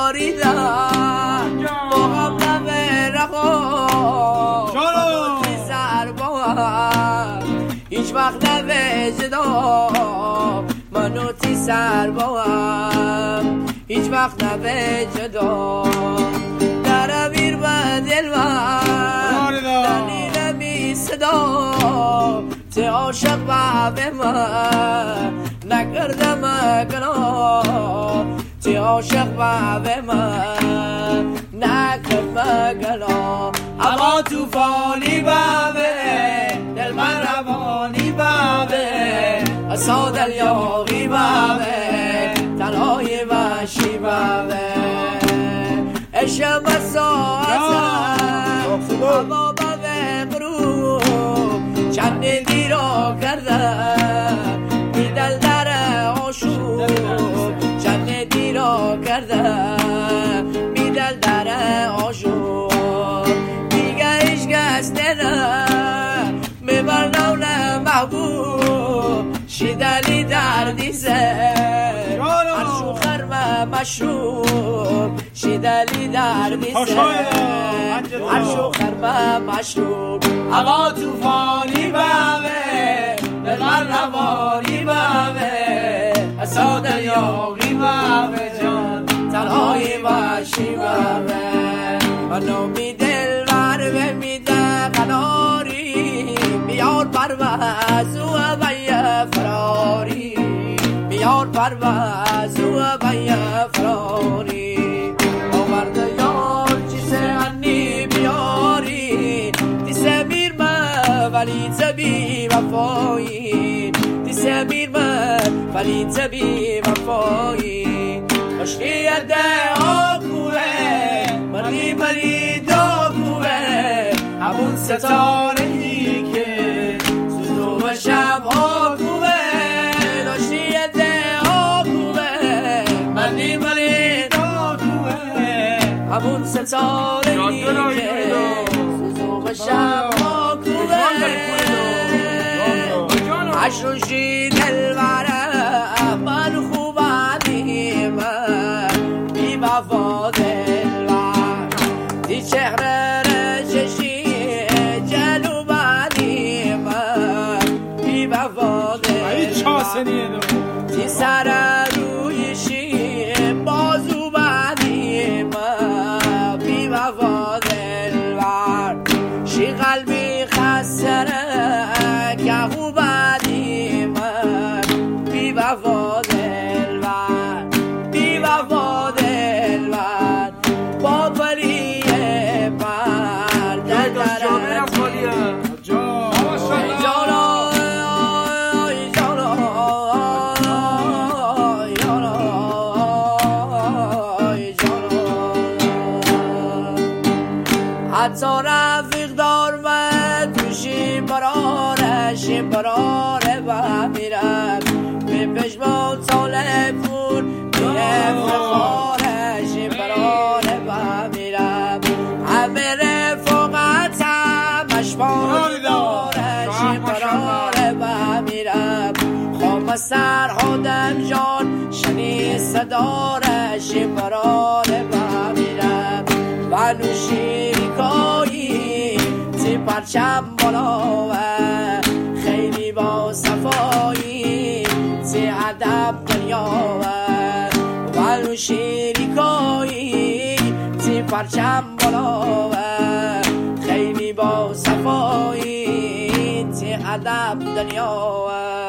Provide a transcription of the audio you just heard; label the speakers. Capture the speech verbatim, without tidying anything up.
Speaker 1: باریدم با غم رها منو تی سر باهم هیچ وقت نوجدم منو تی سر باهم هیچ وقت نوجدم در امیر و دل من دلیل می صدا تی عاشق و به من نکردم گناه تی عاشق و به من نکردم گناه اما توفانی بابه دل من روانی بابه اصا دل یاغی بابه تنهای وحشی بابه اشم ساعتم اما بابه غروب چند دیرا کردم بی دل در آشوب چند دیرا کردم بی دل در آشوب دیگه ایش کس نه میبرنو نه محبوب شیدلی دردی زه عرشو خرم مشروب شیدلی دردی زه عرشو خرم مشروب اما توفانی بامه بغر روانی بامه اصا دریاغی بامه جان تنهای وحشی بامه منو می دل ور میده قناری بیار پرواز و بیا فراری بیار پرواز و بیا فراری آورد یار چیزه انی بیاری دیسه میر من ولی تبی وفایی دیسه میر من ولی تبی وفایی مشکی ده آبوه مردی مری داغوه همون ستاره ای که سوزو و شب آگوه داشتی ده آگوه مردی مری داغوه همون ستاره ای که سوزو و شب آگوه عشوشی دلوره من خوبانی من بی وفا دلوره دی چهره رششی جلوبانی من بی وفا دلوره دی سر رویشی بازو بانی من بی وفا دلوره شی قلبی خسره که خوبانی من بی وفا دلوره بی وفا دلوره با بری پر در درم حتی رفیق دار و توشی برارش براره و میرم به پشمان ساله پور میرم فخارش براره و میرم همه رفاقت هم اشبار دارش براره و میرم خوام سر آدم جان شنی صدارش براره و میرم و نوشیری کایی تی پرچم بالاوه خیلی با صفایی تی ادب دنیاوه و نوشیری کایی تی پرچم بالاوه خیلی با صفایی تی ادب دنیاوه